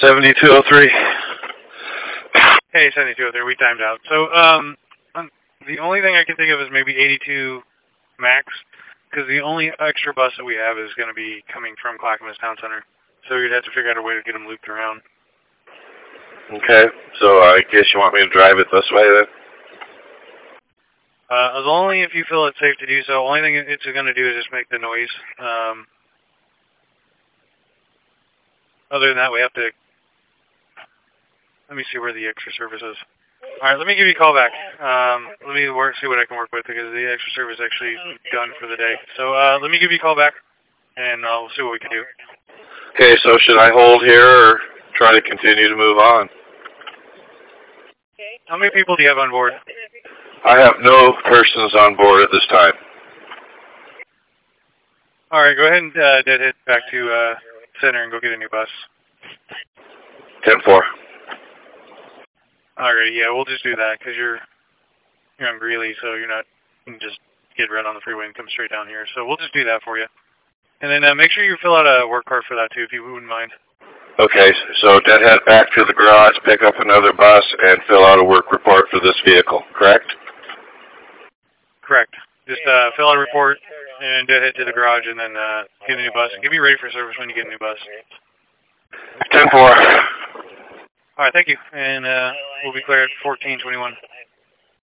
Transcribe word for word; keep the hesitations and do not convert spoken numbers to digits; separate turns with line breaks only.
seventy-two oh three.
Hey, seventy-two oh three, we timed out. So, um, the only thing I can think of is maybe eighty-two max, because the only extra bus that we have is going to be coming from Clackamas Town Center. So you'd have to figure out a way to get them looped around.
Okay, so I guess you want me to drive it this way then?
Uh, as only if you feel it's safe to do so. Only thing it's going to do is just make the noise. Um, other than that, we have to... Let me see where the extra service is. All right, let me give you a call back. Um, let me work, see what I can work with, because the extra service is actually done for the day. So uh, let me give you a call back, and I'll see what we can do.
Okay, so should I hold here or try to continue to move on?
How many people do you have on board?
I have no persons on board at this time.
All right, go ahead and uh, dead hit back to uh, center and go get a new bus.
ten four.
All right, yeah, we'll just do that because you're you're on Greeley, so you're not you can just get right on the freeway and come straight down here. So we'll just do that for you. And then uh, make sure you fill out a work card for that too, if you wouldn't mind.
Okay, so deadhead back to the garage, pick up another bus, and fill out a work report for this vehicle, correct?
Correct. Just uh, fill out a report and deadhead to the garage, and then uh, get a new bus. Get me ready for service when you get a new bus.
ten four.
All right, thank you. And uh, we'll be clear at fourteen twenty-one.